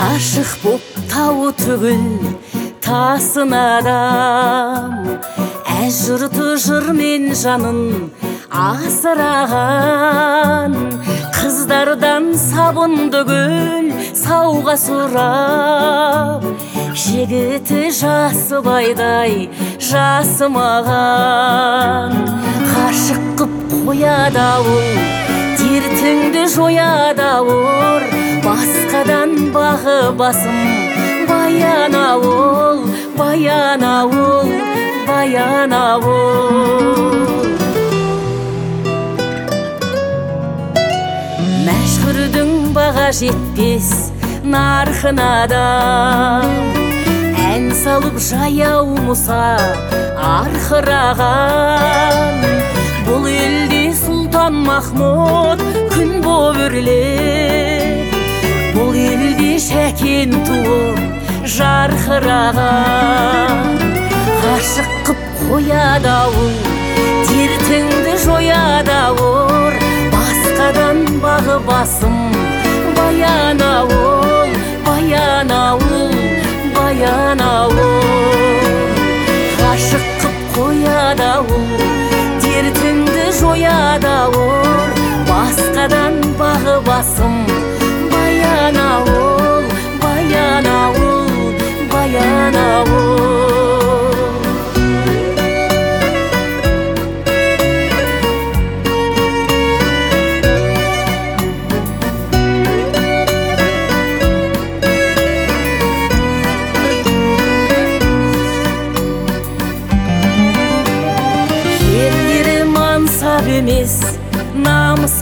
Ғашық боп тауы түгіл тасын адам, жұрты жырмен жанын асыраған. Қыздардан сабынды гүл сауға сұрап, жігіті жасы байдай жасымаған. Ғашық қып қояды ауыл, дертіңді жояды ауыр, басқадан бағы басым баян ауыл, баян ауыл, баян ауыл. Мәшһүрдің баға жетпес нарқына адам, ән салып жаяу мұса арқыраған. Бұл елде Сұлтан Махмұд күн боп өрлеп, бұл елде Шәкен туып жарқыраған. Ғашық қып қояды ауыл, дертіңді жояды ауыр, басқадан бағы басым баян ауыл, баян ауыл, баян ауыл. Ғашық қып қояды ауыл, дертіңді жояды ауыр, басқадан бағы басым баян ауыл, баян ауыл, баян ауыл. Ерлері мансап емес, намыс